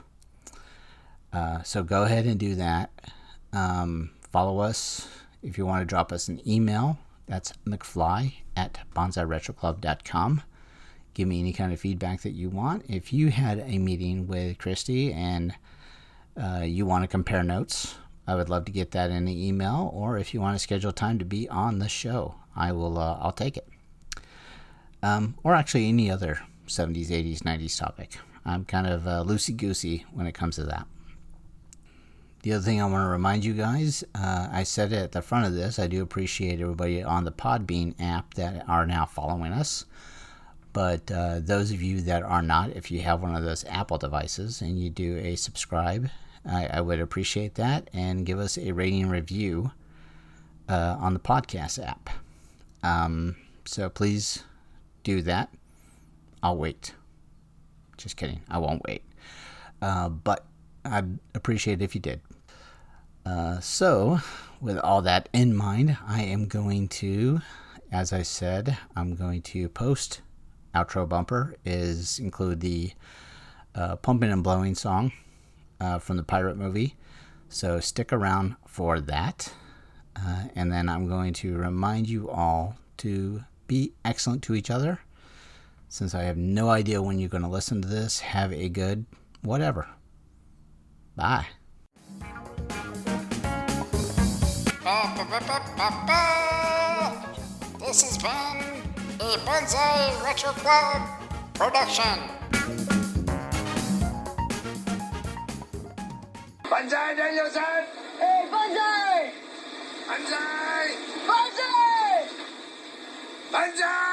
Uh, so go ahead and do that. Um, follow us. If you want to drop us an email, that's mcfly at bonsai retro club dot com. Give me any kind of feedback that you want. If you had a meeting with Christy and uh, you want to compare notes, I would love to get that in the email. Or if you want to schedule time to be on the show, I will. Uh, I'll take it. Um, or actually any other seventies, eighties, nineties topic. I'm kind of uh, loosey-goosey when it comes to that. The other thing I want to remind you guys, uh, I said it at the front of this, I do appreciate everybody on the Podbean app that are now following us. But uh, those of you that are not, if you have one of those Apple devices and you do a subscribe, I, I would appreciate that. And give us a rating and review uh, on the podcast app. Um, so please do that. I'll wait. Just kidding. I won't wait. Uh, but I'd appreciate it if you did. Uh, so, with all that in mind, I am going to, as I said, I'm going to post outro bumper is include the uh, Pumping and Blowing song uh, from the Pirate movie. So stick around for that. Uh, and then I'm going to remind you all to be excellent to each other. Since I have no idea when you're going to listen to this, have a good whatever. Bye. This has been a Bonsai Retro Club production. Bonsai Danielson! Hey, Bonsai! Bonsai! Bonsai! Bonsai!